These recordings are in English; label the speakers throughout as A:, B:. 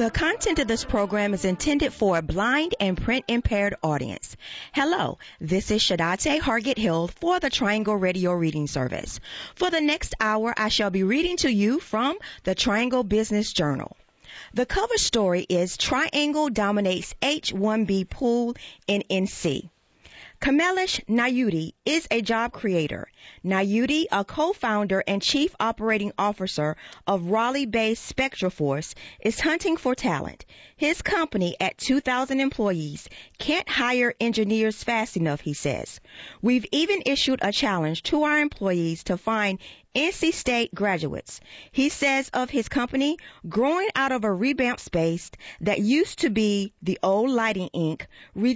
A: The content of this program is intended for a blind and print-impaired audience. Hello, this is Shadate Hargett Hill for the Triangle Radio Reading Service. For the next hour, I shall be reading to you from the Triangle Business Journal. The cover story is Triangle Dominates H-1B Pool in NC. Kamlesh Nayyuti is a job creator. Nayyuti, a co-founder and chief operating officer of Raleigh-based SpectraForce, is hunting for talent. His company, at 2,000 employees, can't hire engineers fast enough, he says. We've even issued a challenge to our employees to find NC State graduates. He says of his company, growing out of a revamped space that used to be the old Lighting Inc.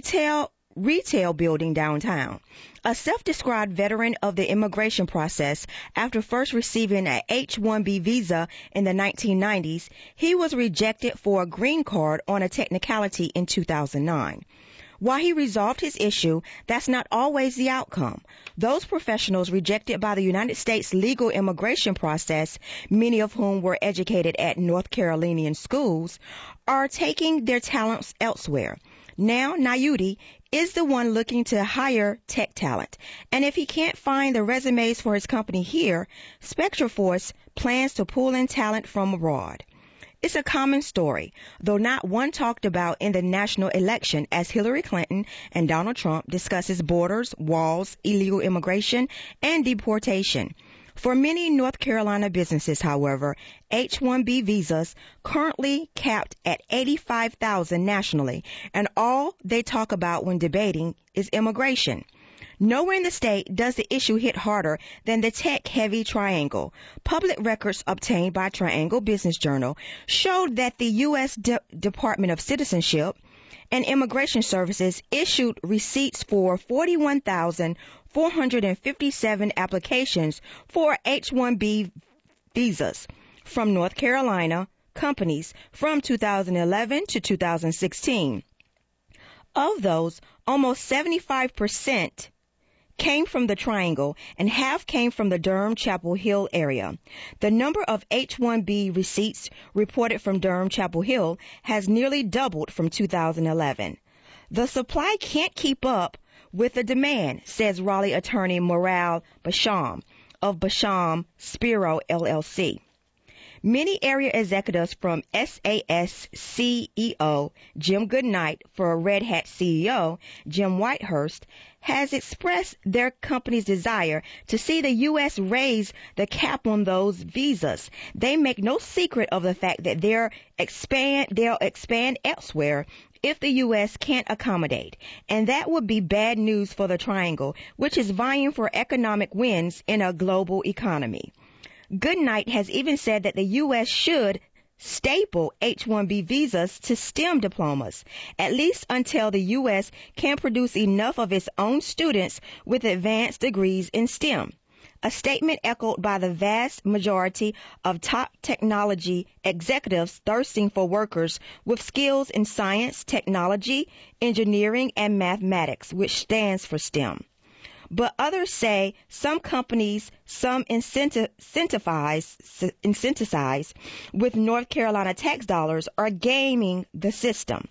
A: retail building downtown. A self-described veteran of the immigration process, after first receiving an H-1B visa in the 1990s, he was rejected for a green card on a technicality in 2009. While he resolved his issue, that's not always the outcome. Those professionals rejected by the United States legal immigration process, many of whom were educated at North Carolinian schools, are taking their talents elsewhere. Now, Nayyuti is the one looking to hire tech talent. And if he can't find the resumes for his company here, SpectraForce plans to pull in talent from abroad. It's a common story, though not one talked about in the national election as Hillary Clinton and Donald Trump discusses borders, walls, illegal immigration, and deportation. For many North Carolina businesses, however, H-1B visas currently capped at 85,000 nationally, and all they talk about when debating is immigration. Nowhere in the state does the issue hit harder than the tech-heavy Triangle. Public records obtained by Triangle Business Journal showed that the U.S. Department of Citizenship and Immigration Services issued receipts for 41,457 applications for H-1B visas from North Carolina companies from 2011 to 2016. Of those, almost 75% came from the Triangle and half came from the Durham-Chapel Hill area. The number of H-1B receipts reported from Durham-Chapel Hill has nearly doubled from 2011. The supply can't keep up with the demand, says Raleigh attorney Moral Basham of Basham Spiro LLC. Many area executives from SAS CEO Jim Goodnight for Red Hat CEO Jim Whitehurst has expressed their company's desire to see the U.S. raise the cap on those visas. They make no secret of the fact that they'll expand elsewhere if the U.S. can't accommodate. And that would be bad news for the Triangle, which is vying for economic wins in a global economy. Goodnight has even said that the U.S. should staple H-1B visas to STEM diplomas, at least until the U.S. can produce enough of its own students with advanced degrees in STEM. A statement echoed by the vast majority of top technology executives thirsting for workers with skills in science, technology, engineering, and mathematics, which stands for STEM. But others say some companies, some incentivize with North Carolina tax dollars are gaming the system.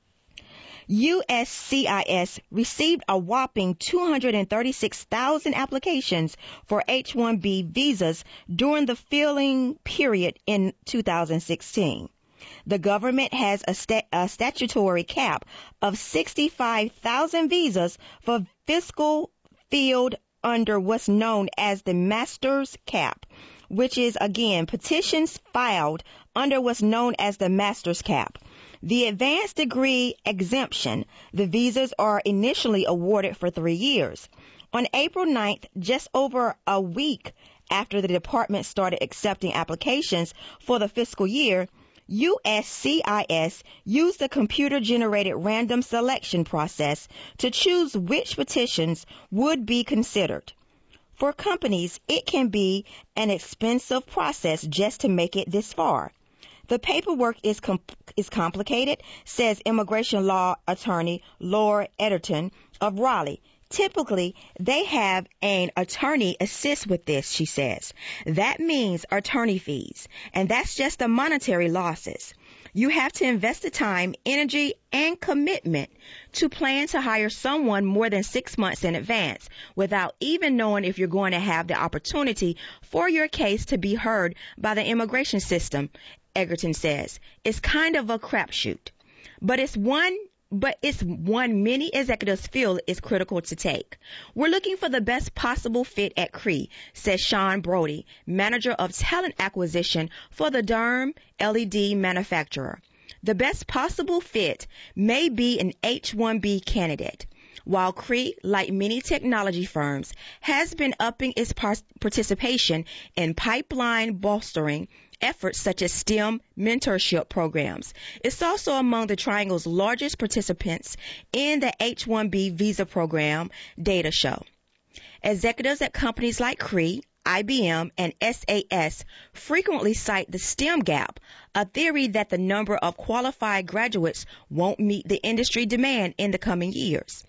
A: USCIS received a whopping 236,000 applications for H-1B visas during the filing period in 2016. The government has a statutory cap of 65,000 visas for fiscal field under what's known as the master's cap, which is, again, petitions filed under what's known as the master's cap. The advanced degree exemption, the visas are initially awarded for 3 years. On April 9th, just over a week after the department started accepting applications for the fiscal year, USCIS used the computer-generated random selection process to choose which petitions would be considered. For companies, it can be an expensive process just to make it this far. The paperwork is complicated, says immigration law attorney Laura Ederton of Raleigh. Typically, they have an attorney assist with this, she says. That means attorney fees, and that's just the monetary losses. You have to invest the time, energy, and commitment to plan to hire someone more than 6 months in advance without even knowing if you're going to have the opportunity for your case to be heard by the immigration system, Egerton says. It's kind of a crapshoot. But it's one many executives feel is critical to take. We're looking for the best possible fit at Cree, says Sean Brody, manager of talent acquisition for the Durham LED manufacturer. The best possible fit may be an H-1B candidate. While Cree, like many technology firms, has been upping its participation in pipeline bolstering efforts such as STEM mentorship programs. It's also among the Triangle's largest participants in the H-1B visa program, data show. Executives at companies like Cree, IBM, and SAS frequently cite the STEM gap, a theory that the number of qualified graduates won't meet the industry demand in the coming years.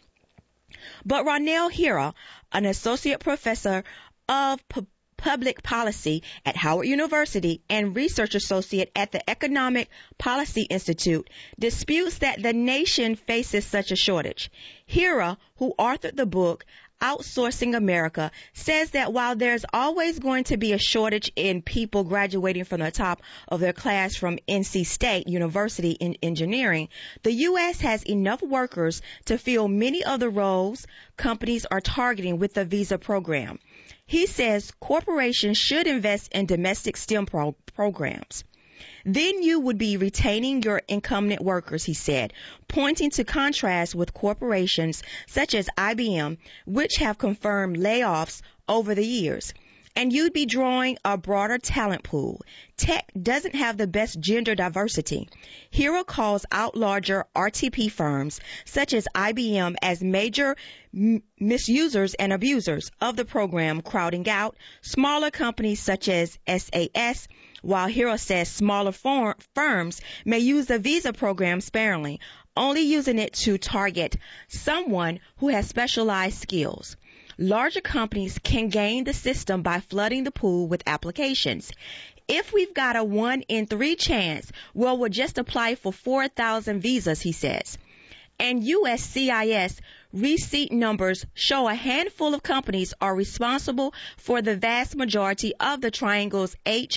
A: But Ronell Hira, an associate professor of public policy at Howard University and research associate at the Economic Policy Institute, disputes that the nation faces such a shortage. Hira, who authored the book Outsourcing America, says that while there's always going to be a shortage in people graduating from the top of their class from NC State University in engineering, the U.S. has enough workers to fill many of the roles companies are targeting with the visa program. He says corporations should invest in domestic STEM programs. Then you would be retaining your incumbent workers, he said, pointing to contrast with corporations such as IBM, which have confirmed layoffs over the years. And you'd be drawing a broader talent pool. Tech doesn't have the best gender diversity. Hira calls out larger RTP firms such as IBM as major misusers and abusers of the program, crowding out smaller companies such as SAS, while Hira says smaller firms may use the visa program sparingly, only using it to target someone who has specialized skills. Larger companies can gain the system by flooding the pool with applications. If we've got a 1 in 3 chance, well, we'll just apply for 4,000 visas, he says. And USCIS receipt numbers show a handful of companies are responsible for the vast majority of the Triangle's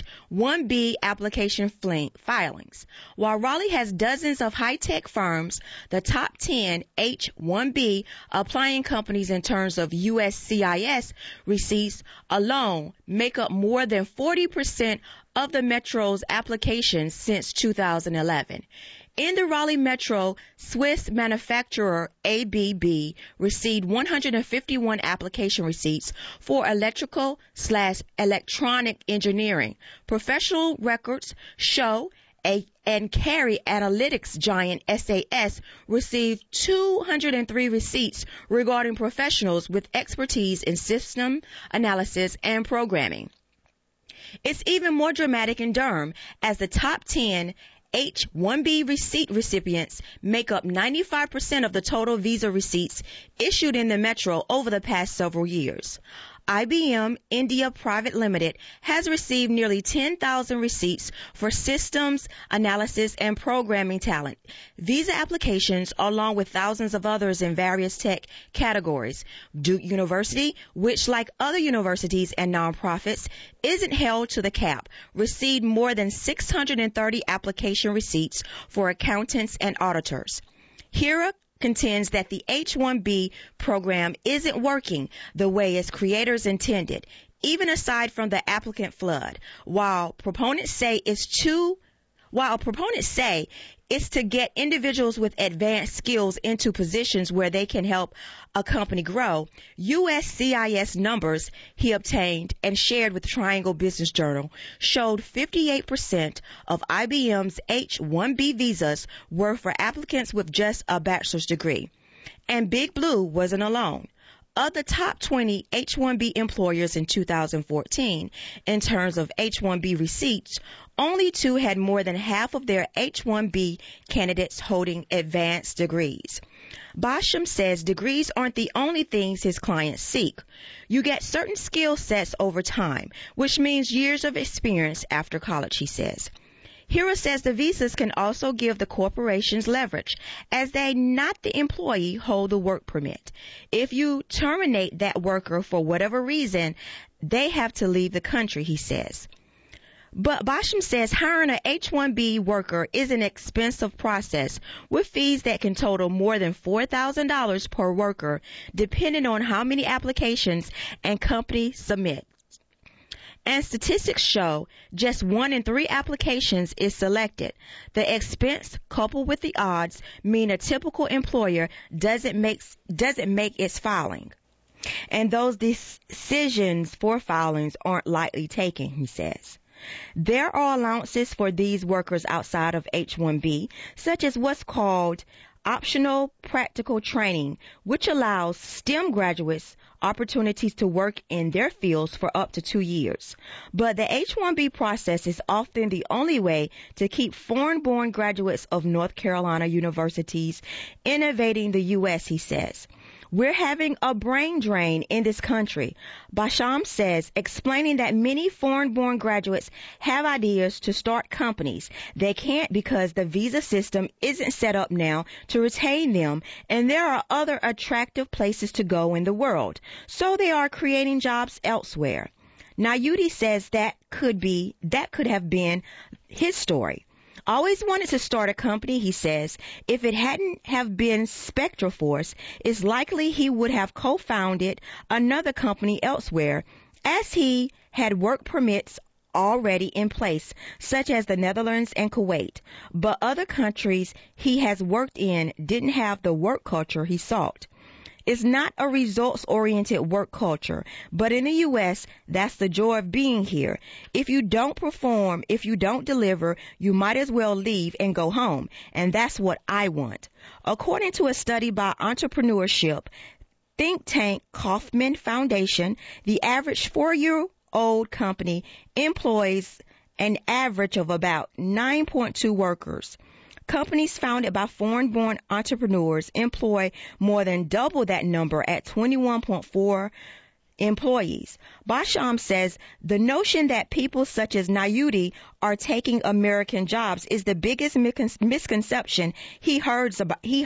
A: H-1B application filings. While Raleigh has dozens of high-tech firms, the top 10 H-1B applying companies in terms of USCIS receipts alone make up more than 40% of the Metro's applications since 2011. In the Raleigh Metro, Swiss manufacturer ABB received 151 application receipts for electrical/electronic engineering. Professional records show and carry analytics giant SAS received 203 receipts regarding professionals with expertise in system analysis and programming. It's even more dramatic in Durham, as the top 10 H-1B receipt recipients make up 95% of the total visa receipts issued in the Metro over the past several years. IBM India Private Limited has received nearly 10,000 receipts for systems analysis and programming talent. Visa applications, along with thousands of others in various tech categories. Duke University, which like other universities and nonprofits, isn't held to the cap, received more than 630 application receipts for accountants and auditors. Hira contends that the H-1B program isn't working the way its creators intended, even aside from the applicant flood. While proponents say it's to get individuals with advanced skills into positions where they can help a company grow, USCIS numbers he obtained and shared with Triangle Business Journal showed 58% of IBM's H-1B visas were for applicants with just a bachelor's degree. And Big Blue wasn't alone. Of the top 20 H-1B employers in 2014, in terms of H-1B receipts, only 2 had more than half of their H-1B candidates holding advanced degrees. Basham says degrees aren't the only things his clients seek. You get certain skill sets over time, which means years of experience after college, he says. HERA says the visas can also give the corporations leverage, as they, not the employee, hold the work permit. If you terminate that worker for whatever reason, they have to leave the country, he says. But Basham says hiring an H-1B worker is an expensive process with fees that can total more than $4,000 per worker, depending on how many applications and companies submit. And statistics show just 1 in 3 applications is selected. The expense coupled with the odds mean a typical employer doesn't make its filing. And those decisions for filings aren't lightly taken, he says. There are allowances for these workers outside of H-1B, such as what's called optional practical training, which allows STEM graduates opportunities to work in their fields for up to 2 years. But the H-1B process is often the only way to keep foreign-born graduates of North Carolina universities innovating the U.S., he says. We're having a brain drain in this country, Basham says, explaining that many foreign-born graduates have ideas to start companies. They can't because the visa system isn't set up now to retain them, and there are other attractive places to go in the world. So they are creating jobs elsewhere. Nayudi says that could have been his story. Always wanted to start a company, he says. If it hadn't have been SpectraForce, it's likely he would have co-founded another company elsewhere, as he had work permits already in place, such as the Netherlands and Kuwait. But other countries he has worked in didn't have the work culture he sought. It's not a results-oriented work culture, but in the U.S., that's the joy of being here. If you don't perform, if you don't deliver, you might as well leave and go home, and that's what I want. According to a study by entrepreneurship think tank Kauffman Foundation, the average 4-year-old company employs an average of about 9.2 workers. Companies founded by foreign-born entrepreneurs employ more than double that number at 21.4 employees. Basham says the notion that people such as Nayudi are taking American jobs is the biggest misconception he heard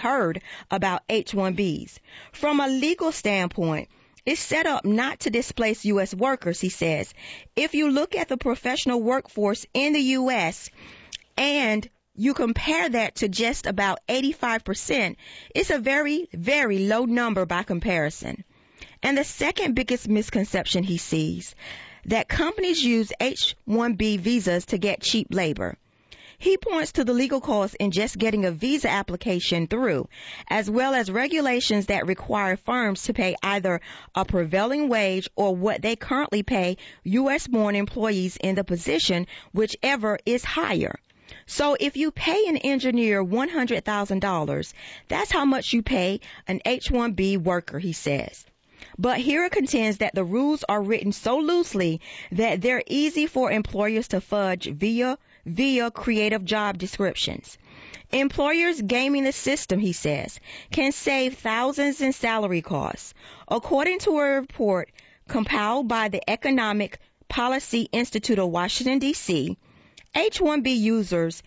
A: about H-1Bs. From a legal standpoint, it's set up not to displace U.S. workers, he says. If you look at the professional workforce in the U.S. and you compare that to just about 85%, it's a very, very low number by comparison. And the second biggest misconception he sees, that companies use H-1B visas to get cheap labor. He points to the legal costs in just getting a visa application through, as well as regulations that require firms to pay either a prevailing wage or what they currently pay U.S.-born employees in the position, whichever is higher. So if you pay an engineer $100,000, that's how much you pay an H-1B worker, he says. But HERA contends that the rules are written so loosely that they're easy for employers to fudge via creative job descriptions. Employers gaming the system, he says, can save thousands in salary costs. According to a report compiled by the Economic Policy Institute of Washington, D.C., H-1B users,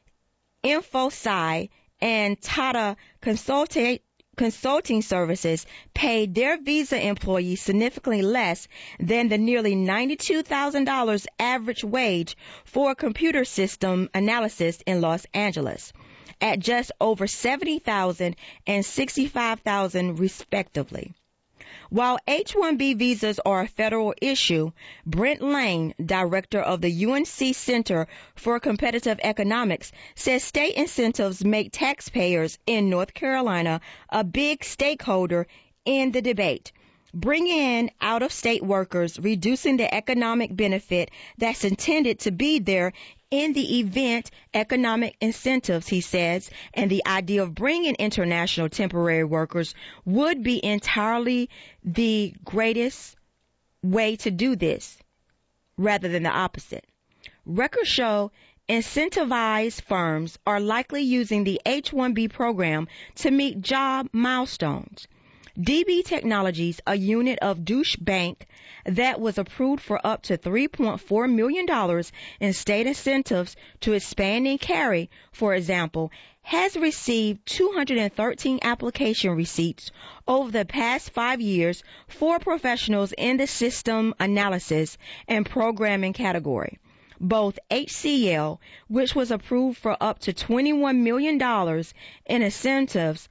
A: InfoSci, and Tata Consulting Services paid their visa employees significantly less than the nearly $92,000 average wage for a computer system analysis in Los Angeles, at just over $70,000 and $65,000 respectively. While H-1B visas are a federal issue, Brent Lane, director of the UNC Center for Competitive Economics, says state incentives make taxpayers in North Carolina a big stakeholder in the debate. Bringing in out-of-state workers, reducing the economic benefit that's intended to be there in the event economic incentives, he says, and the idea of bringing international temporary workers would be entirely the greatest way to do this, rather than the opposite. Records show incentivized firms are likely using the H-1B program to meet job milestones. DB Technologies, a unit of Deutsche Bank that was approved for up to $3.4 million in state incentives to expand in Cary, for example, has received 213 application receipts over the past 5 years for professionals in the system analysis and programming category. Both HCL, which was approved for up to $21 million in incentives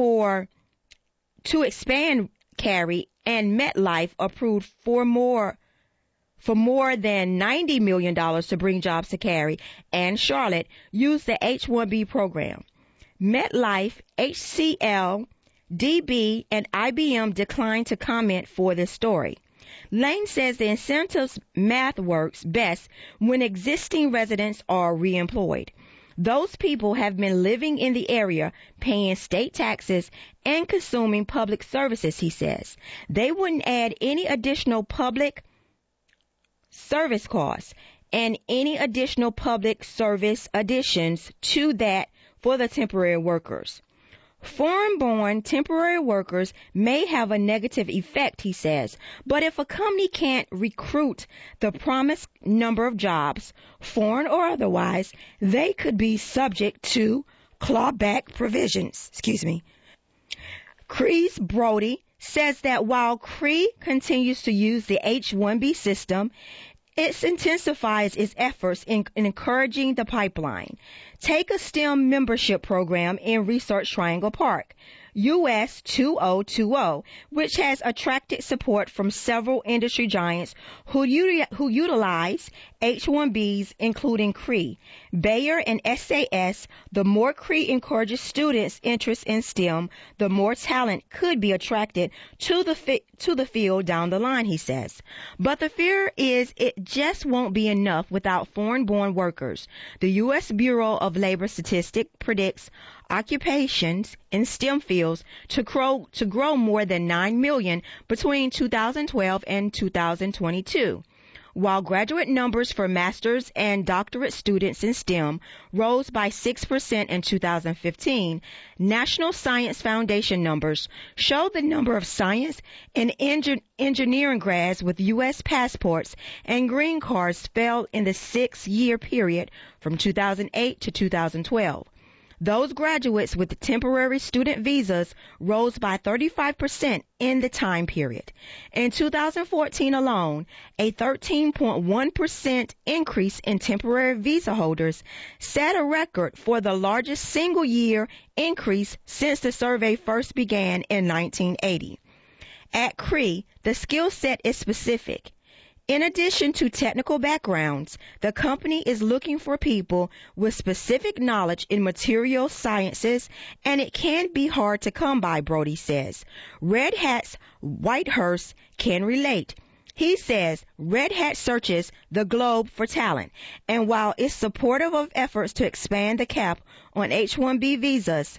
A: to expand Cary, and MetLife, approved for more than $90 million to bring jobs to Cary, and Charlotte, used the H-1B program. MetLife, HCL, DB, and IBM declined to comment for this story. Lane says the incentives math works best when existing residents are reemployed. Those people have been living in the area, paying state taxes and consuming public services, he says. They wouldn't add any additional public service costs and any additional public service additions to that for the temporary workers. Foreign-born temporary workers may have a negative effect, he says, but if a company can't recruit the promised number of jobs, foreign or otherwise, they could be subject to clawback provisions. Chris Brody says that while Cree continues to use the H-1B system, it intensifies its efforts in encouraging the pipeline. Take a STEM membership program in Research Triangle Park, US 2020, which has attracted support from several industry giants who utilize H-1Bs, including Cree. Bayer and SAS, the more Cree encourages students' interest in STEM, the more talent could be attracted to the field down the line, he says. But the fear is it just won't be enough without foreign-born workers. The U.S. Bureau of Labor Statistics predicts occupations in STEM fields to grow more than 9 million between 2012 and 2022. While graduate numbers for master's and doctorate students in STEM rose by 6% in 2015, National Science Foundation numbers show the number of science and engineering grads with U.S. passports and green cards fell in the 6-year period from 2008 to 2012. Those graduates with temporary student visas rose by 35% in the time period. In 2014 alone, a 13.1% increase in temporary visa holders set a record for the largest single-year increase since the survey first began in 1980. At Cree, the skill set is specific. In addition to technical backgrounds, the company is looking for people with specific knowledge in material sciences, and it can be hard to come by, Brody says. Red Hat's Whitehurst can relate. He says Red Hat searches the globe for talent, and while it's supportive of efforts to expand the cap on H-1B visas,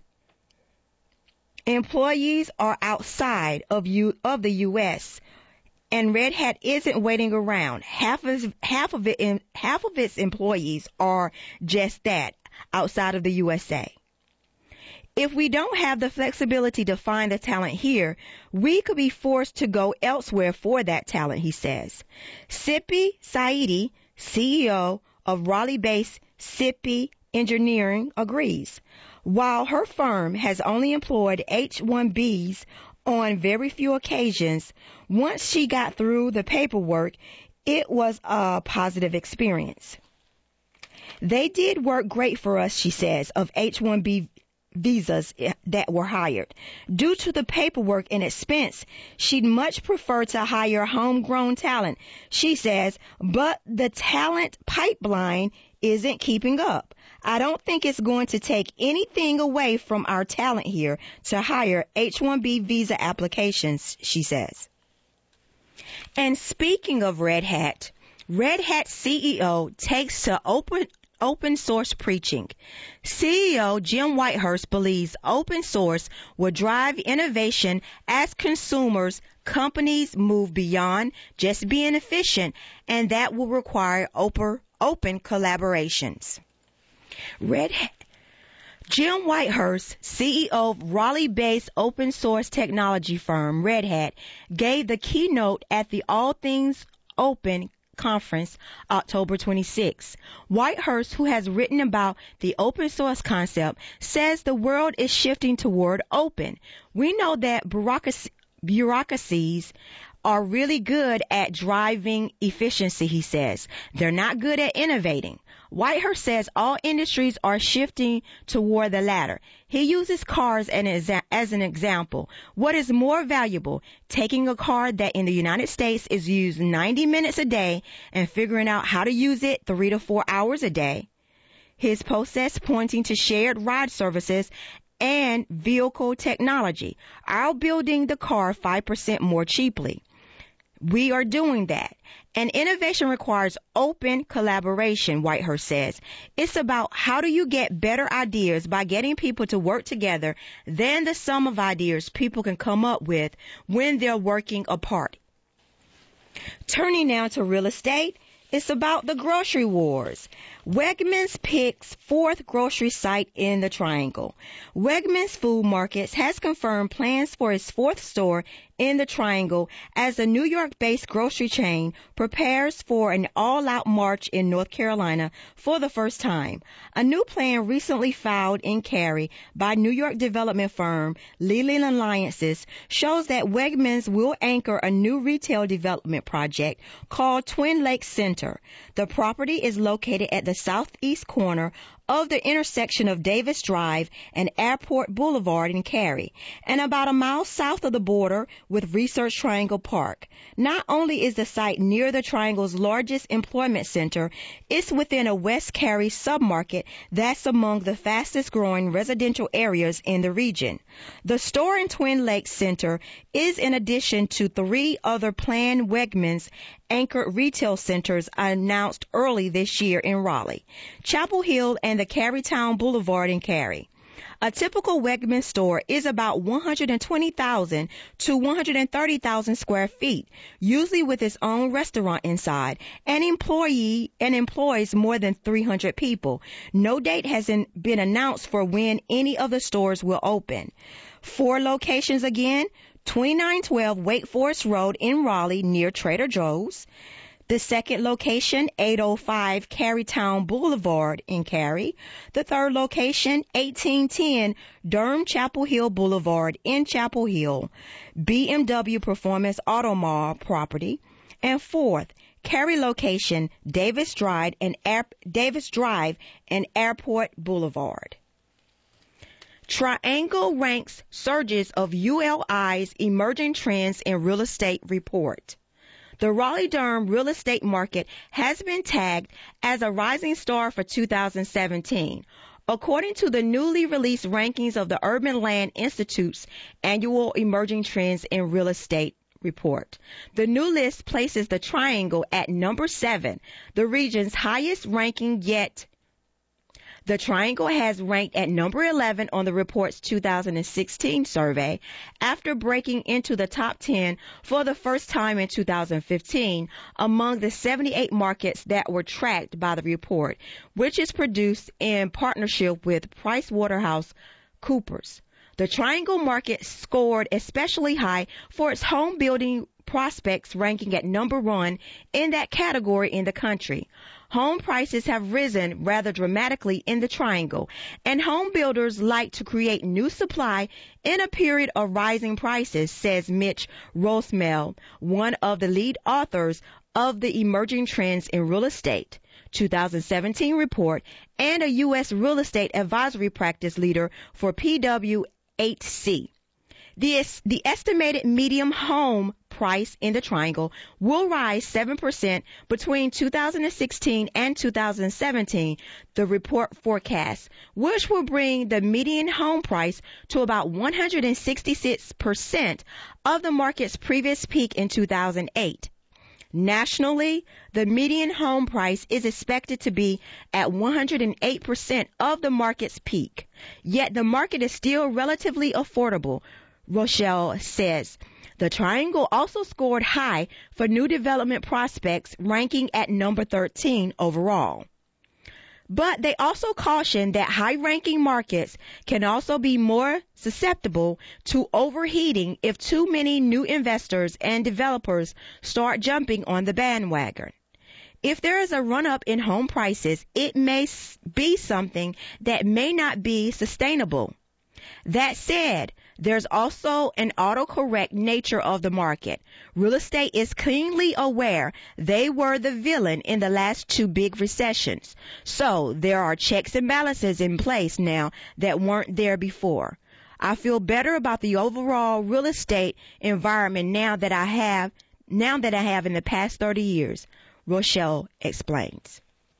A: employees are outside of the U.S., and Red Hat isn't waiting around. Half of its employees are just that, outside of the USA. If we don't have the flexibility to find the talent here, we could be forced to go elsewhere for that talent, he says. Sippy Saidi, CEO of Raleigh-based Sippy Engineering, agrees. While her firm has only employed H-1Bs on very few occasions, once she got through the paperwork, it was a positive experience. They did work great for us, she says, of H-1B visas that were hired. Due to the paperwork and expense, she'd much prefer to hire homegrown talent, she says, but the talent pipeline isn't keeping up. I don't think it's going to take anything away from our talent here to hire H-1B visa applications, she says. And speaking of Red Hat CEO takes to open source preaching. CEO Jim Whitehurst believes open source will drive innovation as companies move beyond just being efficient, and that will require open collaborations. Jim Whitehurst, CEO of Raleigh-based open source technology firm Red Hat, gave the keynote at the All Things Open conference October 26. Whitehurst, who has written about the open source concept, says the world is shifting toward open. We know that bureaucracies are really good at driving efficiency, he says. They're not good at innovating. Whitehurst says all industries are shifting toward the latter. He uses cars as an example. What is more valuable, taking a car that in the United States is used 90 minutes a day and figuring out how to use it 3 to 4 hours a day? His post says, pointing to shared ride services and vehicle technology, are building the car 5% more cheaply. We are doing that. And innovation requires open collaboration, Whitehurst says. It's about how do you get better ideas by getting people to work together than the sum of ideas people can come up with when they're working apart. Turning now to real estate, it's about the grocery wars. Wegmans picks fourth grocery site in the Triangle. Wegmans Food Markets has confirmed plans for its fourth store in the Triangle as the New York-based grocery chain prepares for an all-out march in North Carolina for the first time. A new plan recently filed in Cary by New York development firm Leland Alliances shows that Wegmans will anchor a new retail development project called Twin Lakes Center. The property is located at the southeast corner of the intersection of Davis Drive and Airport Boulevard in Cary, and about a mile south of the border with Research Triangle Park. Not only is the site near the Triangle's largest employment center, it's within a West Cary submarket that's among the fastest growing residential areas in the region. The store in Twin Lakes Center is in addition to 3 other planned Wegmans anchored retail centers announced early this year in Raleigh, Chapel Hill, and the Carytown Boulevard in Cary. A typical Wegmans store is about 120,000 to 130,000 square feet, usually with its own restaurant inside, and employs more than 300 people. No date has been announced for when any of the stores will open. 4 locations again: 2912 Wake Forest Road in Raleigh near Trader Joe's. The second location, 805 Carytown Boulevard in Cary. The third location, 1810 Durham Chapel Hill Boulevard in Chapel Hill, BMW Performance Auto Mall property. And fourth, Cary location, Davis Drive and Airport Boulevard. Triangle ranks surges of ULI's emerging trends in real estate report. The Raleigh-Durham real estate market has been tagged as a rising star for 2017, according to the newly released rankings of the Urban Land Institute's annual Emerging Trends in Real Estate report. The new list places the Triangle at number 7, the region's highest ranking yet. The Triangle has ranked at number 11 on the report's 2016 survey after breaking into the top 10 for the first time in 2015 among the 78 markets that were tracked by the report, which is produced in partnership with PricewaterhouseCoopers. The Triangle market scored especially high for its home building prospects, ranking at number 1 in that category in the country. Home prices have risen rather dramatically in the Triangle, and home builders like to create new supply in a period of rising prices, says Mitch Rosemel, one of the lead authors of the Emerging Trends in Real Estate 2017 report and a U.S. real estate advisory practice leader for PwC. The estimated median home price in the Triangle will rise 7% between 2016 and 2017, the report forecasts, which will bring the median home price to about 166% of the market's previous peak in 2008. Nationally, the median home price is expected to be at 108% of the market's peak. Yet the market is still relatively affordable, Rochelle says. The Triangle also scored high for new development prospects, ranking at number 13 overall. But they also caution that high-ranking markets can also be more susceptible to overheating if too many new investors and developers start jumping on the bandwagon. If there is a run-up in home prices, it may be something that may not be sustainable. That said, there's also an autocorrect nature of the market. Real estate is keenly aware they were the villain in the last two big recessions. So there are checks and balances in place now that weren't there before. I feel better about the overall real estate environment now that I have in the past 30 years, Rochelle explains.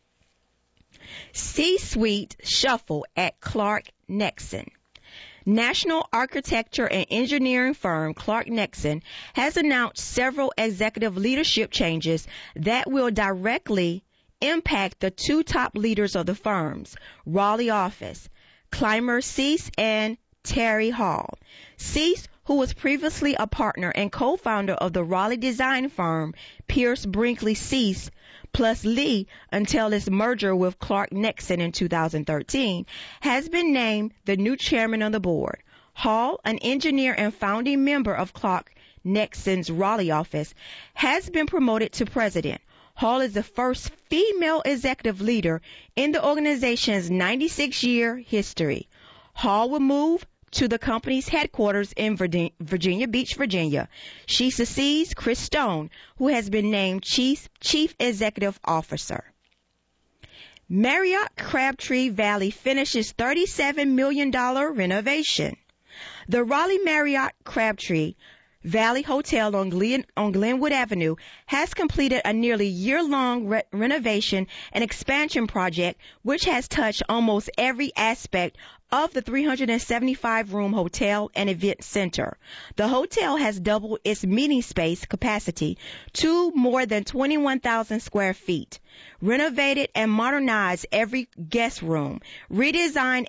A: C-suite shuffle at Clark Nexsen. National architecture and engineering firm Clark Nexsen has announced several executive leadership changes that will directly impact the two top leaders of the firm's Raleigh office, Clymer Cease and Terry Hall. Cease, who was previously a partner and co-founder of the Raleigh design firm Pierce Brinkley Cease plus Lee until its merger with Clark Nexsen in 2013, has been named the new chairman of the board. Hall, an engineer and founding member of Clark Nexsen's Raleigh office, has been promoted to president. Hall is the first female executive leader in the organization's 96-year history. Hall will move to the company's headquarters in Virginia Beach, Virginia. She succeeds Chris Stone, who has been named Chief Executive Officer. Marriott Crabtree Valley finishes $37 million renovation. The Raleigh Marriott Crabtree Valley Hotel on Glenwood Avenue has completed a nearly year-long renovation and expansion project which has touched almost every aspect of the 375-room hotel and event center. The hotel has doubled its meeting space capacity to more than 21,000 square feet, renovated and modernized every guest room, redesigned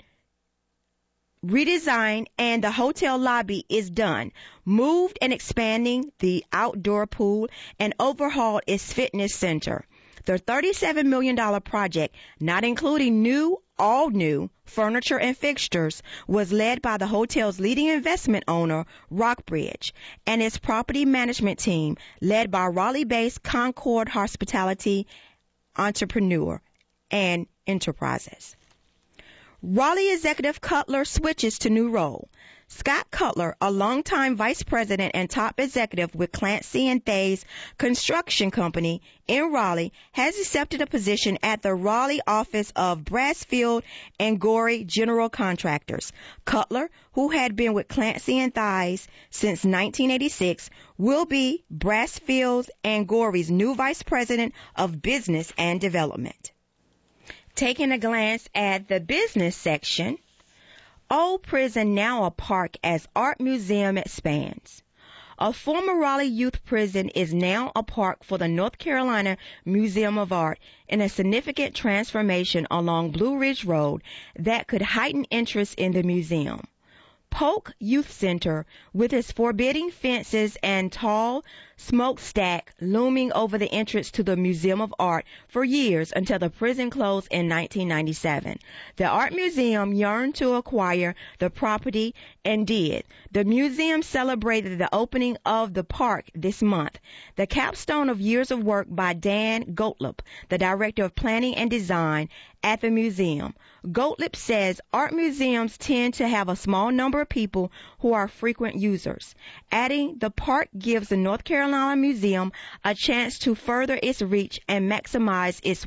A: and the hotel lobby is done, moved and expanding the outdoor pool, and overhauled its fitness center. The $37 million project, not including all new furniture and fixtures, was led by the hotel's leading investment owner, Rockbridge, and its property management team, led by Raleigh-based Concord Hospitality Entrepreneur and Enterprises. Raleigh executive Cutler switches to new role. Scott Cutler, a longtime vice president and top executive with Clancy and Thays Construction Company in Raleigh, has accepted a position at the Raleigh office of Brasfield and Gorey General Contractors. Cutler, who had been with Clancy and Thays since 1986, will be Brasfield and Gorey's new vice president of business and development. Taking a glance at the business section, Old Prison now a park as Art Museum expands. A former Raleigh youth prison is now a park for the North Carolina Museum of Art in a significant transformation along Blue Ridge Road that could heighten interest in the museum. Polk Youth Center, with its forbidding fences and tall smokestack looming over the entrance to the Museum of Art for years until the prison closed in 1997. The Art Museum yearned to acquire the property and did. The museum celebrated the opening of the park this month, the capstone of years of work by Dan Gottlieb, the Director of Planning and Design at the museum. Gottlieb says art museums tend to have a small number of people who are frequent users. Adding, the park gives the North Carolina Museum a chance to further its reach and maximize its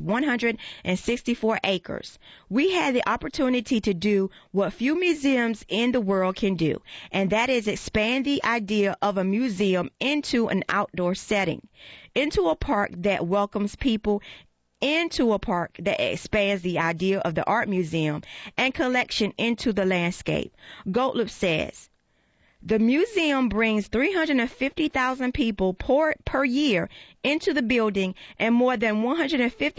A: 164 acres. We had the opportunity to do what few museums in the world can do, and that is expand the idea of a museum into an outdoor setting, into a park that welcomes people, into a park that expands the idea of the art museum and collection into the landscape. Gottlieb says, the museum brings 350,000 people per year into the building, and more than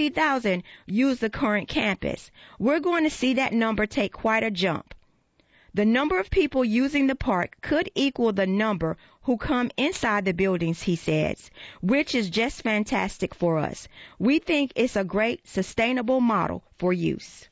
A: 150,000 use the current campus. We're going to see that number take quite a jump. The number of people using the park could equal the number who come inside the buildings, he says, which is just fantastic for us. We think it's a great sustainable model for use.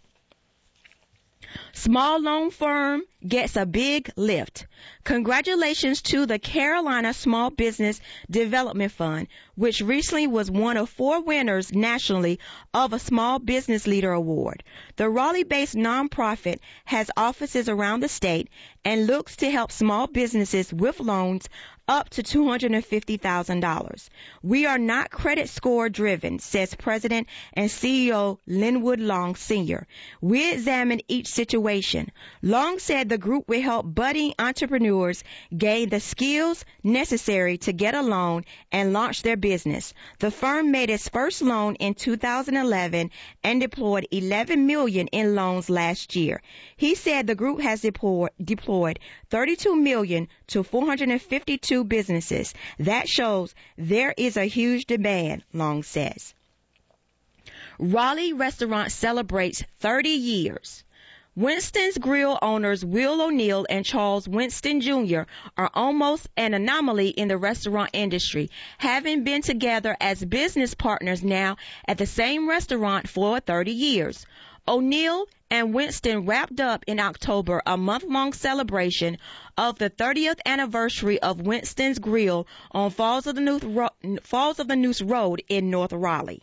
A: Small loan firm gets a big lift. Congratulations to the Carolina Small Business Development Fund, which recently was one of 4 winners nationally of a Small Business Leader Award. The Raleigh-based nonprofit has offices around the state and looks to help small businesses with loans up to $250,000. We are not credit score driven, says President and CEO Linwood Long Sr. We examine each situation. Long said the group will help budding entrepreneurs gain the skills necessary to get a loan and launch their business. The firm made its first loan in 2011 and deployed $11 million in loans last year. He said the group has deployed $32 million to 452 businesses. That shows there is a huge demand, Long says. Raleigh restaurant celebrates 30 years. Winston's Grill owners Will O'Neill and Charles Winston Jr. are almost an anomaly in the restaurant industry, having been together as business partners now at the same restaurant for 30 years. O'Neill and Winston wrapped up in October a month-long celebration of the 30th anniversary of Winston's Grill on Falls of the Neuse Road in North Raleigh.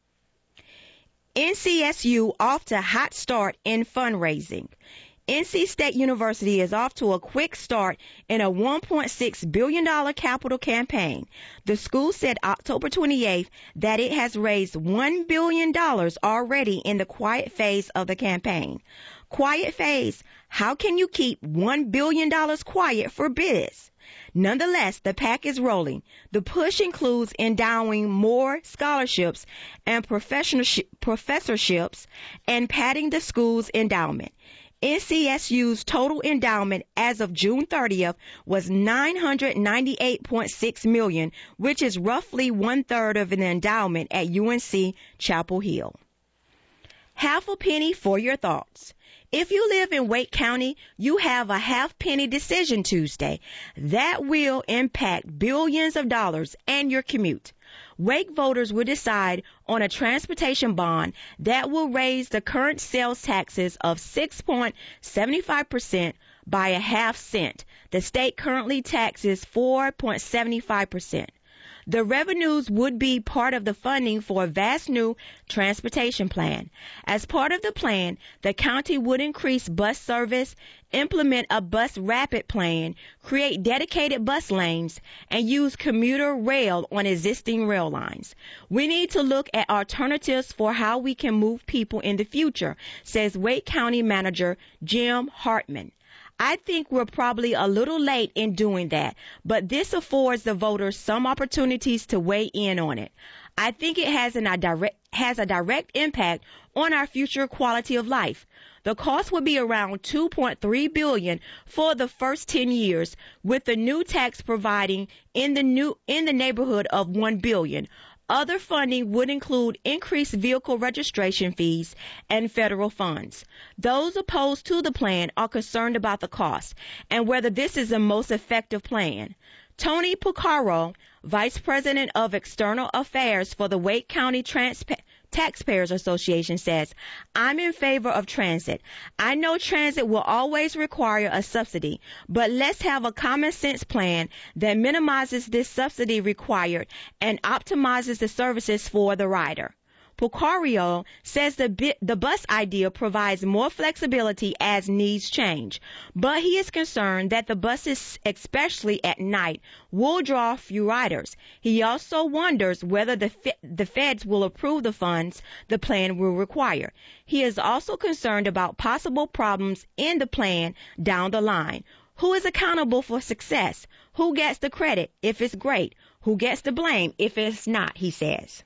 A: NCSU off to a hot start in fundraising. NC State University is off to a quick start in a $1.6 billion capital campaign. The school said October 28th that it has raised $1 billion already in the quiet phase of the campaign. Quiet phase? How can you keep $1 billion quiet for biz? Nonetheless, the pack is rolling. The push includes endowing more scholarships and professorships and padding the school's endowment. NCSU's total endowment as of June 30th was $998.6 million, which is roughly 1/3 of an endowment at UNC Chapel Hill. Half a penny for your thoughts. If you live in Wake County, you have a half-penny decision Tuesday. That will impact billions of dollars and your commute. Wake voters will decide on a transportation bond that will raise the current sales taxes of 6.75% by a half cent. The state currently taxes 4.75%. The revenues would be part of the funding for a vast new transportation plan. As part of the plan, the county would increase bus service, implement a bus rapid plan, create dedicated bus lanes, and use commuter rail on existing rail lines. We need to look at alternatives for how we can move people in the future, says Wake County Manager Jim Hartman. I think we're probably a little late in doing that, but this affords the voters some opportunities to weigh in on it. I think it has a direct impact on our future quality of life. The cost would be around $2.3 billion for the first 10 years, with the new tax providing in the neighborhood of $1 billion. Other funding would include increased vehicle registration fees and federal funds. Those opposed to the plan are concerned about the cost and whether this is the most effective plan. Tony Pucaro, Vice President of External Affairs for the Wake County Taxpayers Association, says, I'm in favor of transit. I know transit will always require a subsidy, but let's have a common sense plan that minimizes this subsidy required and optimizes the services for the rider. Pucario says the bus idea provides more flexibility as needs change, but he is concerned that the buses, especially at night, will draw few riders. He also wonders whether the feds will approve the funds the plan will require. He is also concerned about possible problems in the plan down the line. Who is accountable for success? Who gets the credit if it's great? Who gets the blame if it's not, he says.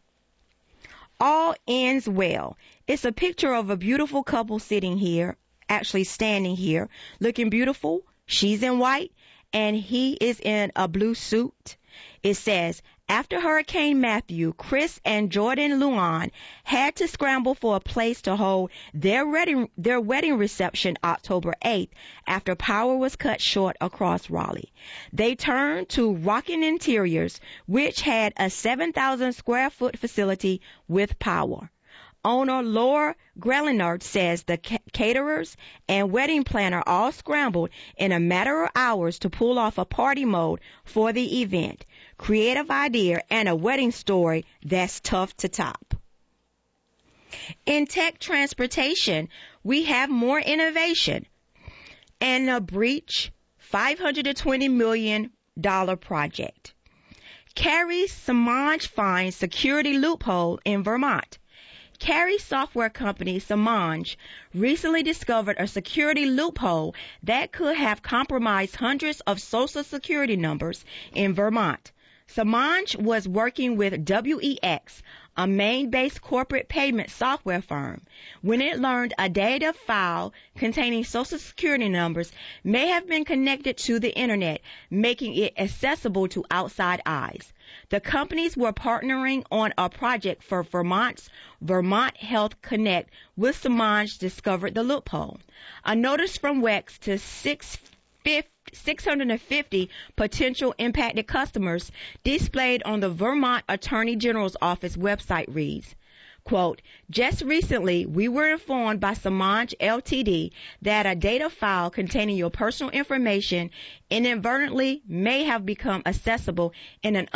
A: All ends well. It's a picture of a beautiful couple sitting here, actually standing here, looking beautiful. She's in white and he is in a blue suit. It says, After Hurricane Matthew, Chris and Jordan Luan had to scramble for a place to hold their wedding reception October 8th after power was cut short across Raleigh. They turned to Rockin' Interiors, which had a 7,000 square foot facility with power. Owner Laura Grelinard says the caterers and wedding planner all scrambled in a matter of hours to pull off a party mode for the event. Creative idea and a wedding story that's tough to top. In tech transportation, we have more innovation and a breach $520 million project. Carrie Samaj finds security loophole in Vermont. Carrie software company Samaj recently discovered a security loophole that could have compromised hundreds of social security numbers in Vermont. Samaj was working with WEX, a Maine-based corporate payment software firm, when it learned a data file containing social security numbers may have been connected to the internet, making it accessible to outside eyes. The companies were partnering on a project for Vermont's Vermont Health Connect, with Samaj discovered the loophole. A notice from WEX to 650 potential impacted customers displayed on the Vermont Attorney General's office website reads, quote, just recently we were informed by Samaj Ltd. That a data file containing your personal information inadvertently may have become accessible in an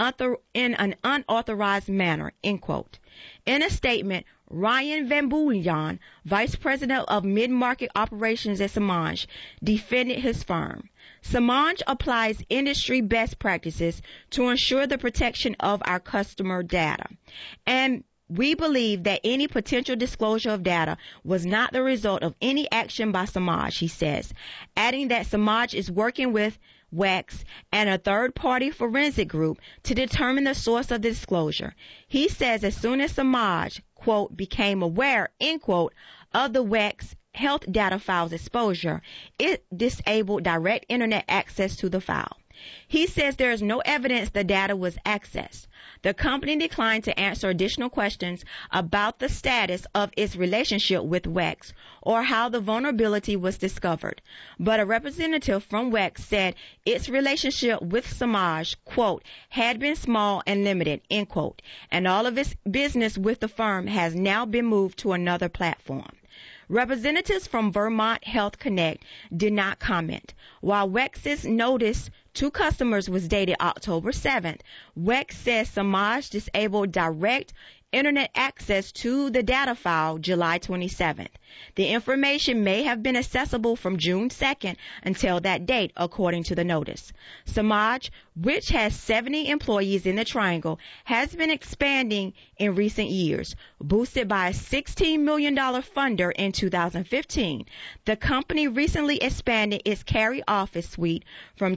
A: unauthorized manner, end quote. In a statement, Ryan Van Bouillon, Vice President of Mid-Market Operations at Samaj, defended his firm. Samaj applies industry best practices to ensure the protection of our customer data. And we believe that any potential disclosure of data was not the result of any action by Samaj, he says, adding that Samaj is working with WEX and a third-party forensic group to determine the source of the disclosure. He says as soon as Samaj, quote, became aware, end quote, of the WEX health data file's exposure, it disabled direct internet access to the file. He says there is no evidence the data was accessed. The company declined to answer additional questions about the status of its relationship with WEX or how the vulnerability was discovered. But a representative from WEX said its relationship with Samaj, quote, had been small and limited, end quote, and all of its business with the firm has now been moved to another platform. Representatives from Vermont Health Connect did not comment. While WEX's notice to customers was dated October 7th, WEX says Samaj disabled direct internet access to the data file July 27th. The information may have been accessible from June 2nd until that date, according to the notice. Samaj, which has 70 employees in the Triangle, has been expanding in recent years. Boosted by a $16 million funder in 2015, the company recently expanded its Cary office suite from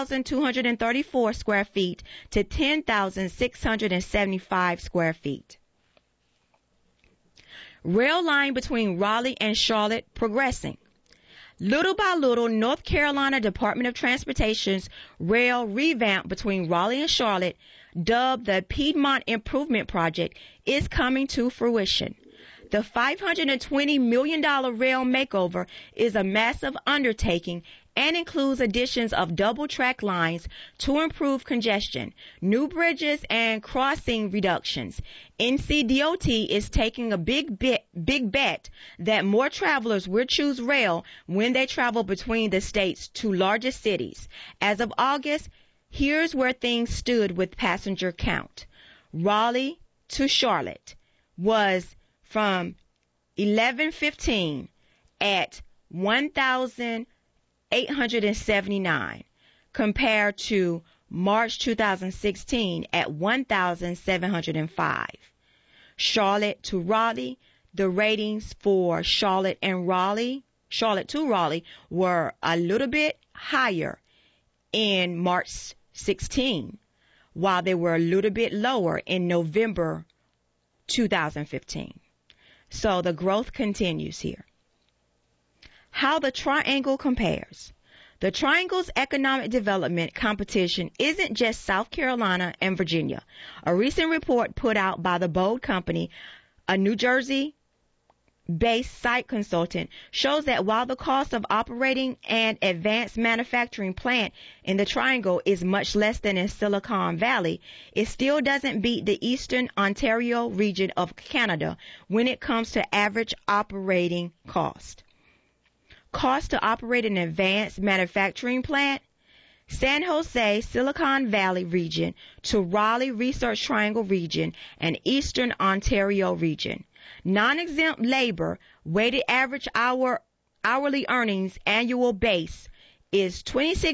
A: 2,234 square feet to 10,675 square feet. Rail line between Raleigh and Charlotte progressing. Little by little, North Carolina Department of Transportation's rail revamp between Raleigh and Charlotte, dubbed the Piedmont Improvement Project, is coming to fruition. The $520 million rail makeover is a massive undertaking and includes additions of double-track lines to improve congestion, new bridges, and crossing reductions. NCDOT is taking a big bet that more travelers will choose rail when they travel between the state's two largest cities. As of August, here's where things stood with passenger count. Raleigh to Charlotte was from 11:15 at 1,879 compared to March 2016 at 1,705. Charlotte to Raleigh, the ratings for Charlotte to Raleigh were a little bit higher in March 16, while they were a little bit lower in November 2015. So the growth continues here. How the Triangle compares. The Triangle's economic development competition isn't just South Carolina and Virginia. A recent report put out by the Bold Company, a New Jersey based site consultant, shows that while the cost of operating an advanced manufacturing plant in the Triangle is much less than in Silicon Valley, it still doesn't beat the Eastern Ontario region of Canada when it comes to average operating cost. Cost to operate an advanced manufacturing plant: San Jose, Silicon Valley region to Raleigh Research Triangle region and Eastern Ontario region. Non-exempt labor weighted average hourly earnings annual base is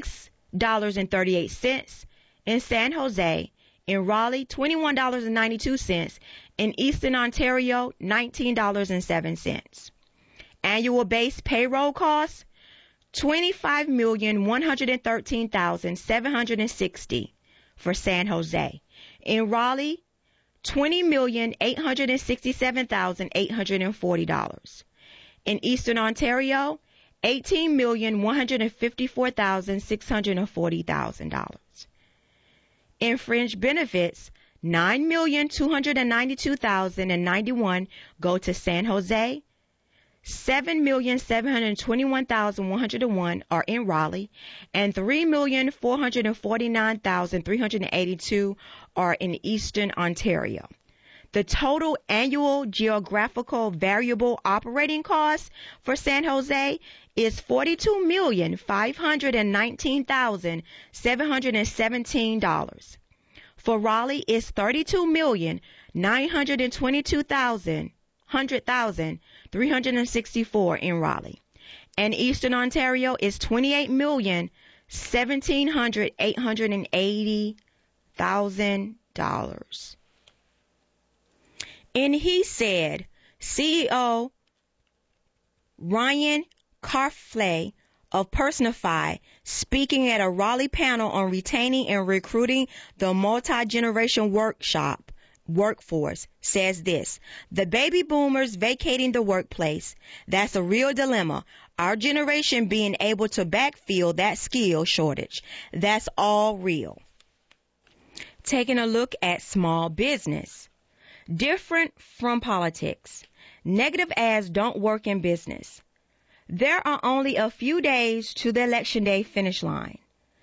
A: $26.38 in San Jose, in Raleigh $21.92, in Eastern Ontario $19.07. Annual base payroll costs $25,113,760 for San Jose. In Raleigh, $20,867,840. In Eastern Ontario, $18,154,640. In fringe benefits, $9,292,091 go to San Jose, $7,721,101 are in Raleigh, and $3,449,382 are in Eastern Ontario. The total annual geographical variable operating cost for San Jose is $42,519,717. For Raleigh, it's $32,922,364 in Raleigh. And Eastern Ontario is $28,780,000. And he said, CEO Ryan Carfley of Personify, speaking at a Raleigh panel on retaining and recruiting the multi-generation workforce, says this: the baby boomers vacating the workplace, that's a real dilemma. Our generation being able to backfill that skill shortage, that's all real. Taking a look at small business. Different from politics. Negative ads don't work in business. There are only a few days to the Election Day finish line.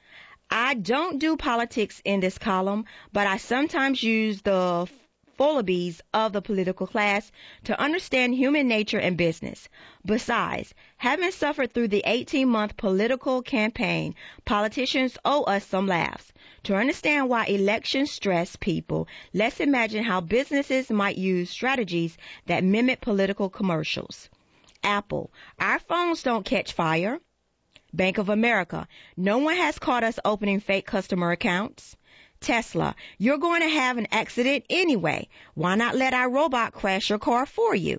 A: I don't do politics in this column, but I sometimes use the folies of the political class to understand human nature and business. Besides, having suffered through the 18-month political campaign, politicians owe us some laughs. To understand why elections stress people, let's imagine how businesses might use strategies that mimic political commercials. Apple, our phones don't catch fire. Bank of America, no one has caught us opening fake customer accounts. Tesla, you're going to have an accident anyway. Why not let our robot crash your car for you?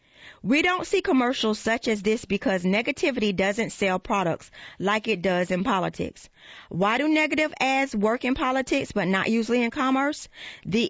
A: We don't see commercials such as this because negativity doesn't sell products like it does in politics. Why do negative ads work in politics but not usually in commerce? The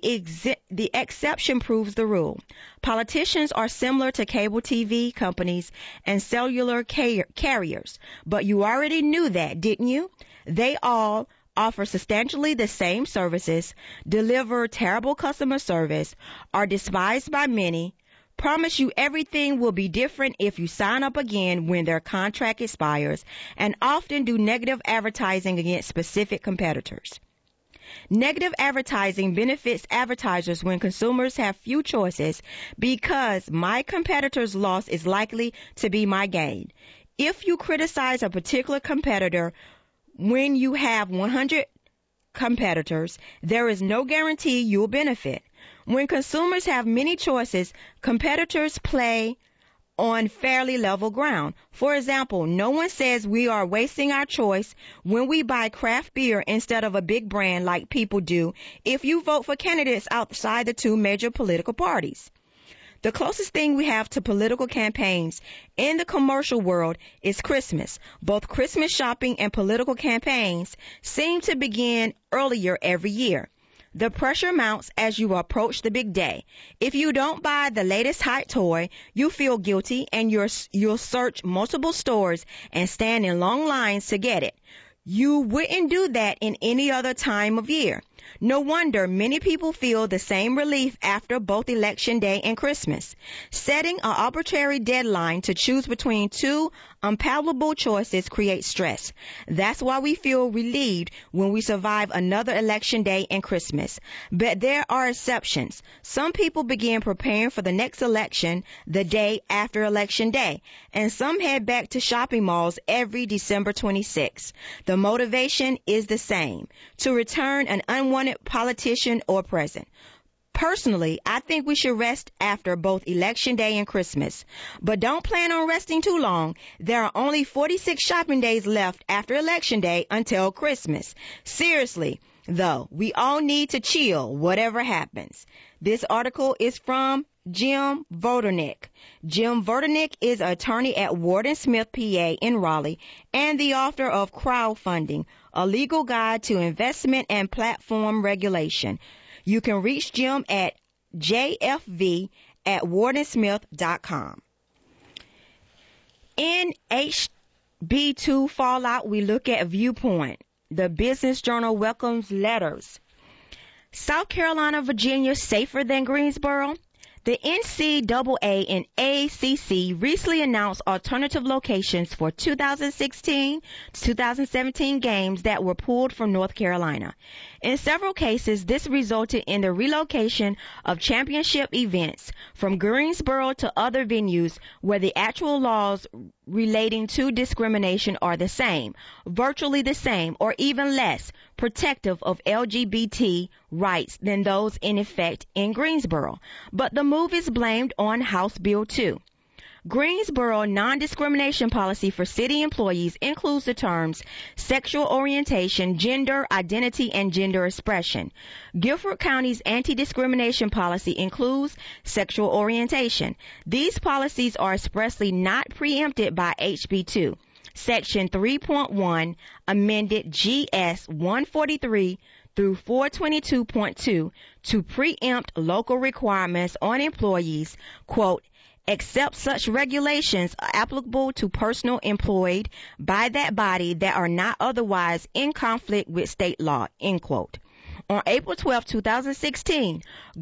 A: exception proves the rule. Politicians are similar to cable TV companies and cellular carriers, but you already knew that, didn't you? They all offer substantially the same services, deliver terrible customer service, are despised by many, promise you everything will be different if you sign up again when their contract expires, and often do negative advertising against specific competitors. Negative advertising benefits advertisers when consumers have few choices because my competitor's loss is likely to be my gain. If you criticize a particular competitor when you have 100 competitors, there is no guarantee you'll benefit. When consumers have many choices, competitors play on fairly level ground. For example, no one says we are wasting our choice when we buy craft beer instead of a big brand like people do if you vote for candidates outside the two major political parties. The closest thing we have to political campaigns in the commercial world is Christmas. Both Christmas shopping and political campaigns seem to begin earlier every year. The pressure mounts as you approach the big day. If you don't buy the latest hot toy, you feel guilty and you'll search multiple stores and stand in long lines to get it. You wouldn't do that in any other time of year. No wonder many people feel the same relief after both Election Day and Christmas. Setting an arbitrary deadline to choose between two unpalatable choices creates stress. That's why we feel relieved when we survive another Election Day and Christmas. But there are exceptions. Some people begin preparing for the next election the day after Election Day, and some head back to shopping malls every December 26th. The motivation is the same: to return an unwanted politician or president. Personally, I think we should rest after both Election Day and Christmas. But don't plan on resting too long. There are only 46 shopping days left after Election Day until Christmas. Seriously, though, we all need to chill, whatever happens. This article is from Jim Voternick. Jim Voternick is an attorney at Ward & Smith, PA in Raleigh, and the author of Crowdfunding, a legal guide to investment and platform regulation. You can reach Jim at jfv@wardsmith.com. In HB2 Fallout, we look at Viewpoint. The Business Journal welcomes letters. South Carolina, Virginia, safer than Greensboro? The NCAA and ACC recently announced alternative locations for 2016-2017 games that were pulled from North Carolina. In several cases, this resulted in the relocation of championship events from Greensboro to other venues where the actual laws relating to discrimination are the same, virtually the same, or even less protective of LGBT rights than those in effect in Greensboro. But the move is blamed on House Bill 2. Greensboro non-discrimination policy for city employees includes the terms sexual orientation, gender identity, and gender expression. Guilford County's anti-discrimination policy includes sexual orientation. These policies are expressly not preempted by HB 2. Section 3.1, amended GS 143 through 422.2 to preempt local requirements on employees, quote, except such regulations are applicable to personnel employed by that body that are not otherwise in conflict with state law, end quote. On April 12, 2016,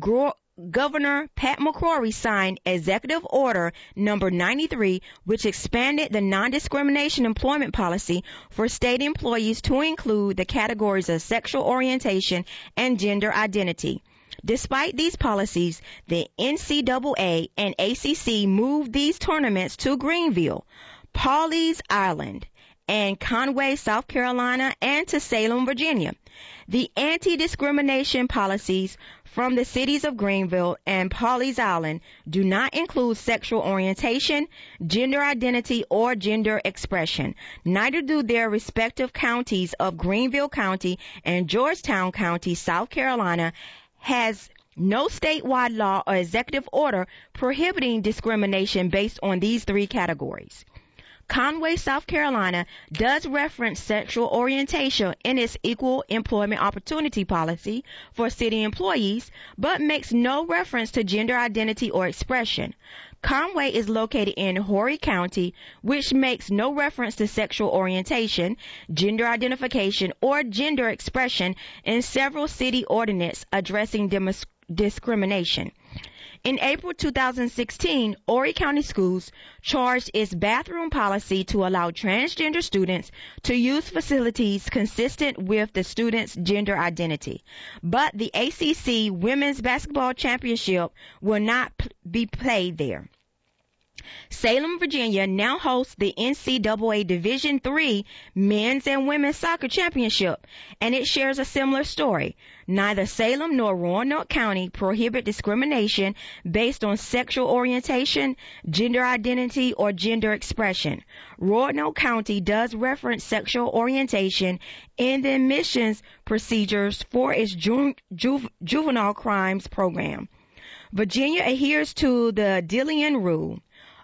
A: Governor Pat McCrory signed Executive Order Number 93, which expanded the non-discrimination employment policy for state employees to include the categories of sexual orientation and gender identity. Despite these policies, the NCAA and ACC moved these tournaments to Greenville, Pawleys Island, and Conway, South Carolina, and to Salem, Virginia. The anti-discrimination policies from the cities of Greenville and Pawleys Island do not include sexual orientation, gender identity, or gender expression. Neither do their respective counties of Greenville County and Georgetown County, South Carolina, has no statewide law or executive order prohibiting discrimination based on these three categories. Conway, South Carolina does reference sexual orientation in its equal employment opportunity policy for city employees, but makes no reference to gender identity or expression. Conway is located in Horry County, which makes no reference to sexual orientation, gender identification, or gender expression in several city ordinances addressing discrimination. In April 2016, Horry County Schools changed its bathroom policy to allow transgender students to use facilities consistent with the student's gender identity. But the ACC Women's Basketball Championship will not be played there. Salem, Virginia now hosts the NCAA Division III Men's and Women's Soccer Championship, and it shares a similar story. Neither Salem nor Roanoke County prohibit discrimination based on sexual orientation, gender identity, or gender expression. Roanoke County does reference sexual orientation in the admissions procedures for its juvenile crimes program. Virginia adheres to the Dillian Rule.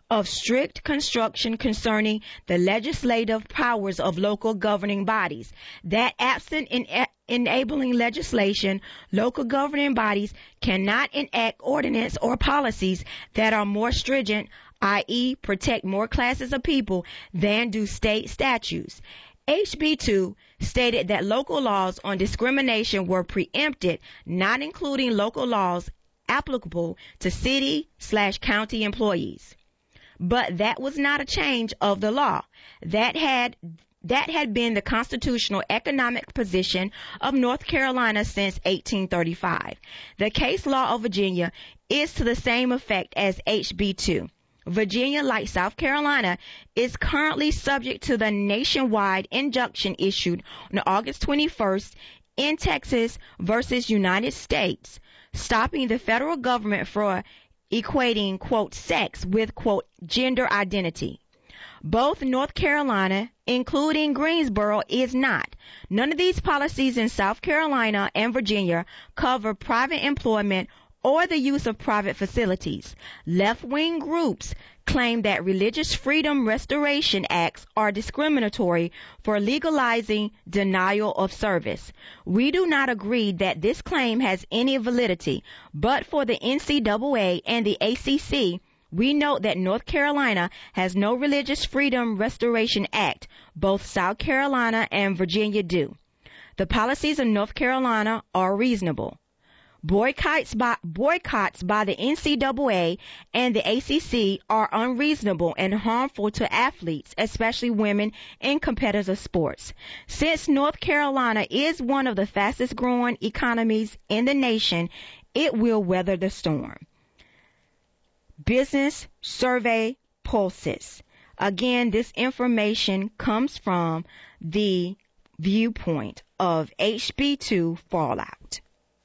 A: of strict construction concerning the legislative powers of local governing bodies, that absent in enabling legislation, local governing bodies cannot enact ordinance or policies that are more stringent, i.e. protect more classes of people than do state statutes. HB 2 stated that local laws on discrimination were preempted, not including local laws applicable to city/county employees. But that was not a change of the law. That had been the constitutional economic position of North Carolina since 1835. The case law of Virginia is to the same effect as HB 2. Virginia, like South Carolina, is currently subject to the nationwide injunction issued on August 21st in Texas versus United States, stopping the federal government from equating, quote, sex with, quote, gender identity. Both North Carolina, including Greensboro, is not. None of these policies in South Carolina and Virginia cover private employment or the use of private facilities. Left-wing groups claim that Religious Freedom Restoration Acts are discriminatory for legalizing denial of service. We do not agree that this claim has any validity, but for the NCAA and the ACC, we note that North Carolina has no Religious Freedom Restoration Act. Both South Carolina and Virginia do. The policies of North Carolina are reasonable. Boycotts by the NCAA and the ACC are unreasonable and harmful to athletes, especially women in competitive sports. Since North Carolina is one of the fastest growing economies in the nation, it will weather the storm. Business Survey Pulses. Again, this information comes from the viewpoint of HB2 fallout.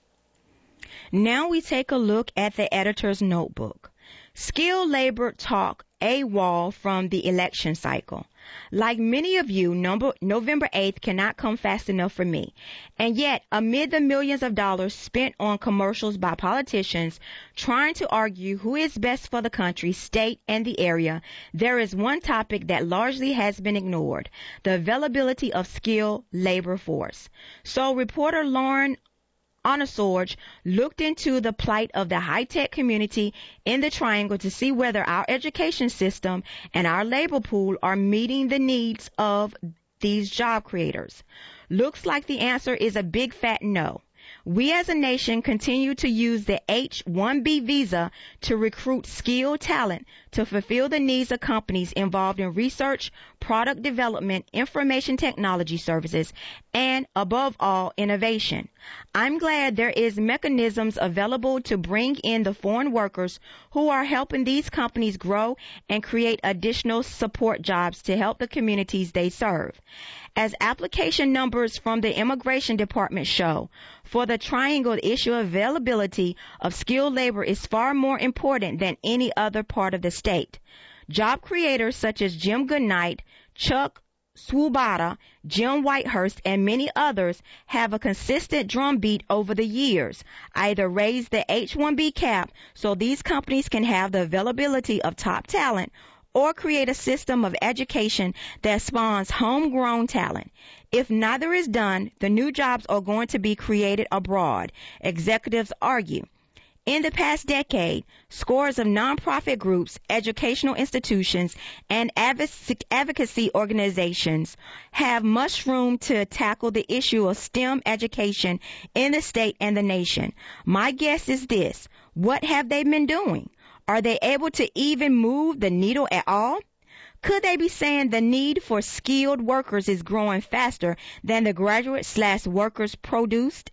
A: Now we take a look at the editor's notebook. Skilled labor talk AWOL from the election cycle. Like many of you, November 8th cannot come fast enough for me. And yet, amid the millions of dollars spent on commercials by politicians trying to argue who is best for the country, state, and the area, there is one topic that largely has been ignored: the availability of skilled labor force. So reporter Lauren Onosorge looked into the plight of the high-tech community in the Triangle to see whether our education system and our labor pool are meeting the needs of these job creators. Looks like the answer is a big fat no. We as a nation continue to use the H-1B visa to recruit skilled talent to fulfill the needs of companies involved in research, product development, information technology services, and above all, innovation. I'm glad there is mechanisms available to bring in the foreign workers who are helping these companies grow and create additional support jobs to help the communities they serve. As application numbers from the Immigration Department show, for the Triangle, the issue of availability of skilled labor is far more important than any other part of the state. Job creators such as Jim Goodnight, Chuck Swoboda, Jim Whitehurst, and many others have a consistent drumbeat over the years. Either raise the H-1B cap so these companies can have the availability of top talent, or create a system of education that spawns homegrown talent. If neither is done, the new jobs are going to be created abroad, executives argue. In the past decade, scores of nonprofit groups, educational institutions, and advocacy organizations have mushroomed to tackle the issue of STEM education in the state and the nation. My guess is this: what have they been doing? Are they able to even move the needle at all? Could they be saying the need for skilled workers is growing faster than the graduate/workers produced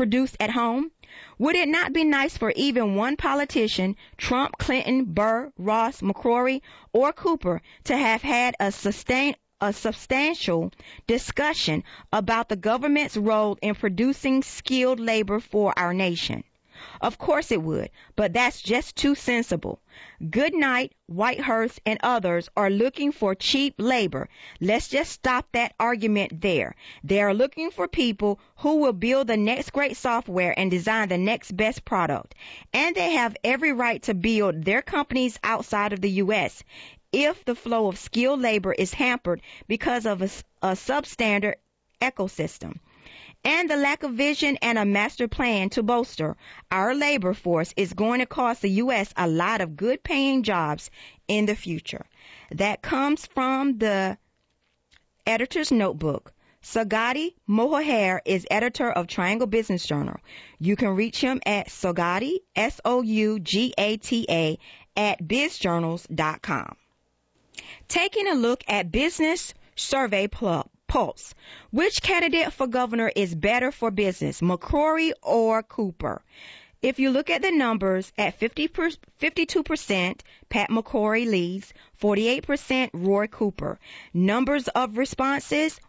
A: at home? Would it not be nice for even one politician, Trump, Clinton, Burr, Ross, McCrory, or Cooper, to have had a substantial discussion about the government's role in producing skilled labor for our nation? Of course it would, but that's just too sensible. Goodnight, Whitehurst, and others are looking for cheap labor. Let's just stop that argument there. They are looking for people who will build the next great software and design the next best product. And they have every right to build their companies outside of the U.S. if the flow of skilled labor is hampered because of a substandard ecosystem. And the lack of vision and a master plan to bolster our labor force is going to cost the U.S. a lot of good paying jobs in the future. That comes from the editor's notebook. Sagati Mohair is editor of Triangle Business Journal. You can reach him at Sougata, Sougata, at bizjournals.com. Taking a look at Business Survey Pulse. Which candidate for governor is better for business, McCrory or Cooper? If you look at the numbers, at 52%, Pat McCrory leads, 48% Roy Cooper. Numbers of responses,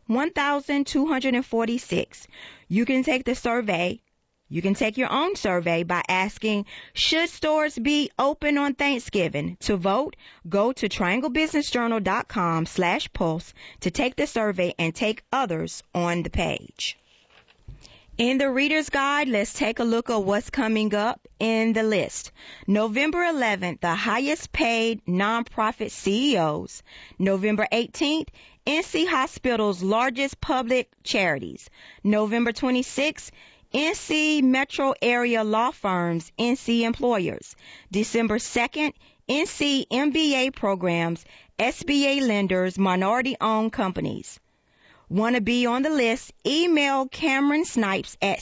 A: 1,246. You can take the survey. You can take your own survey by asking, should stores be open on Thanksgiving? To vote, go to trianglebusinessjournal.com/pulse to take the survey and take others on the page. In the Reader's Guide, let's take a look at what's coming up in the list. November 11th, the highest paid nonprofit CEOs. November 18th, NC Hospital's largest public charities. November 26th, NC Metro Area Law Firms, NC Employers. December 2nd, NC MBA programs, SBA lenders, minority-owned companies. Want to be on the list? Email Cameron Snipes at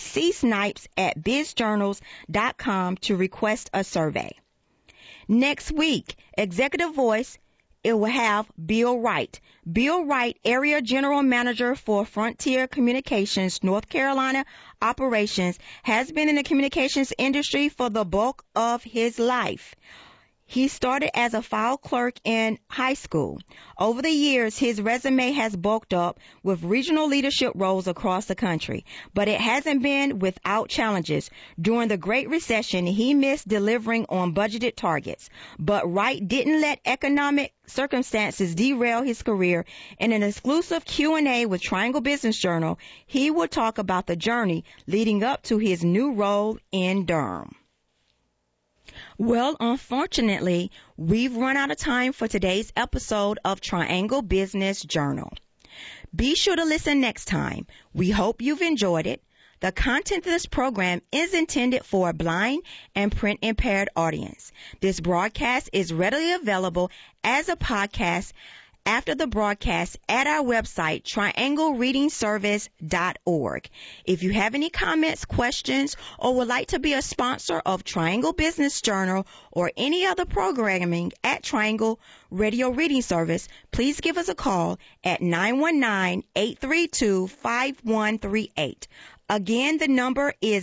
A: csnipes@bizjournals.com to request a survey. Next week, Executive Voice, it will have Bill Wright. Bill Wright, Area General Manager for Frontier Communications, North Carolina Operations, has been in the communications industry for the bulk of his life. He started as a file clerk in high school. Over the years, his resume has bulked up with regional leadership roles across the country, but it hasn't been without challenges. During the Great Recession, he missed delivering on budgeted targets, but Wright didn't let economic circumstances derail his career. In an exclusive Q&A with Triangle Business Journal, he will talk about the journey leading up to his new role in Durham. Well, unfortunately, we've run out of time for today's episode of Triangle Business Journal. Be sure to listen next time. We hope you've enjoyed it. The content of this program is intended for a blind and print impaired audience. This broadcast is readily available as a podcast after the broadcast at our website, trianglereadingservice.org. If you have any comments, questions, or would like to be a sponsor of Triangle Business Journal or any other programming at Triangle Radio Reading Service, please give us a call at 919-832-5138. Again, the number is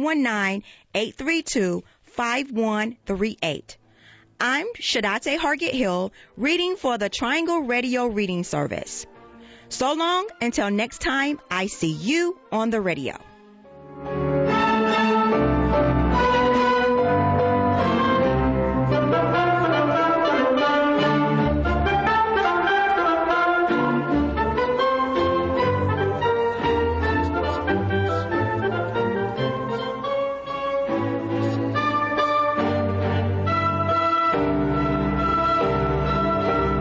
A: 919-832-5138. I'm Shadate Hargett Hill, reading for the Triangle Radio Reading Service. So long until next time, I see you on the radio.